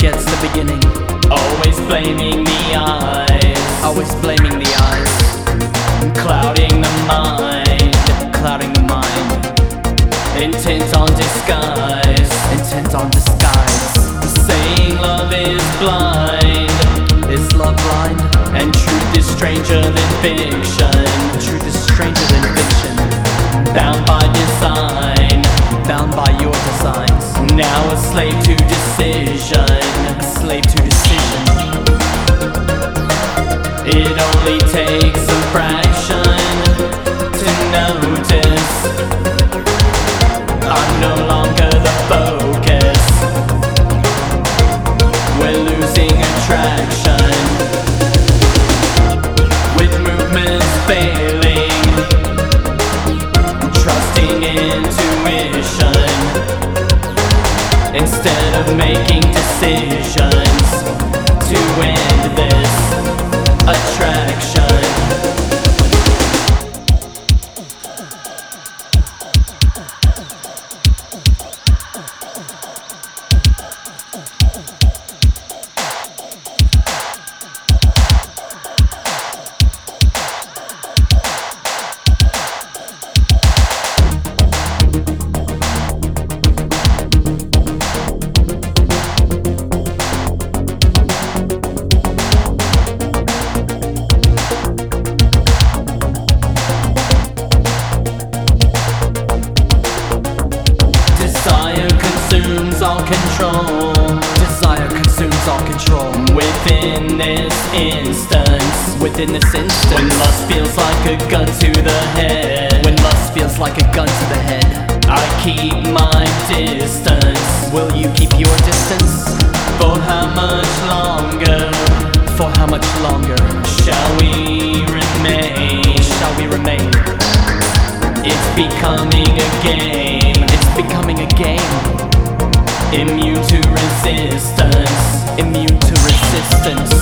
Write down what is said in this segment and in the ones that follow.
forgets the beginning. Always blaming the eyes, Always blaming the eyes, clouding the mind, clouding the mind. intent on disguise, Intent on disguise. saying love is blind, Is love blind? and truth is stranger than fiction. Truth is stranger than fiction. Bound by design, Bound by your designs. now a slave to decision. A slave to decision. It only takes a fraction to notice I'm no longer the focus. We're losing attraction, with movements failing, trusting intuition instead of making decisions to end this attraction. Desire consumes all control. Desire consumes all control. Within this instance, Within this instant, when lust feels like a gun to the head, when lust feels like a gun to the head, I keep my distance. will you keep your distance? For how much longer For how much longer shall we remain? shall we remain? It's becoming a game, It's becoming a game, immune to resistance. immune to resistance.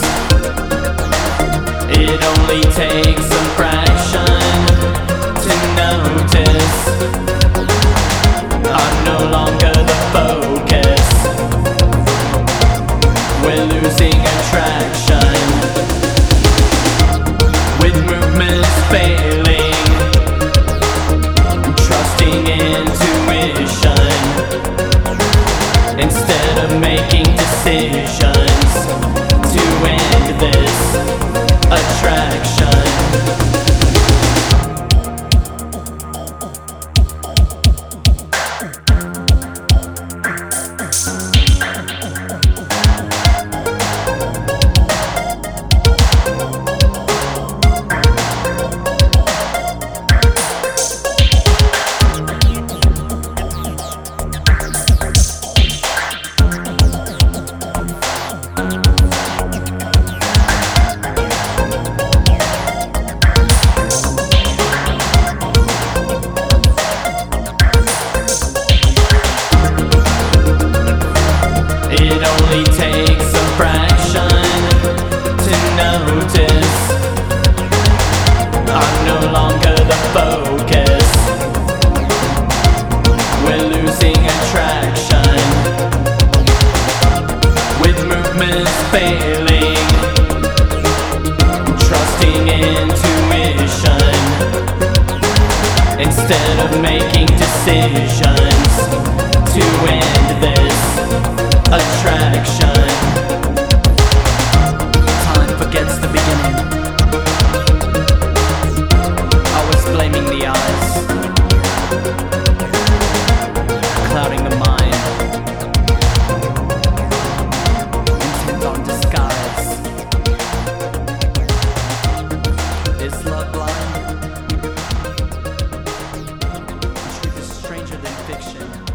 It only takes a fraction to notice I'm no longer the focus. We're losing attraction, with movements failing, trusting intuition instead of making decisions to end this attraction. It only takes a fraction to notice I'm no longer the focus. We're losing attraction, with movements failing, trusting intuition instead of making decisions to end this attraction. Time forgets the beginning. Always blaming the eyes, clouding the mind. Intent on disguise. Is love blind? Truth is stranger than fiction.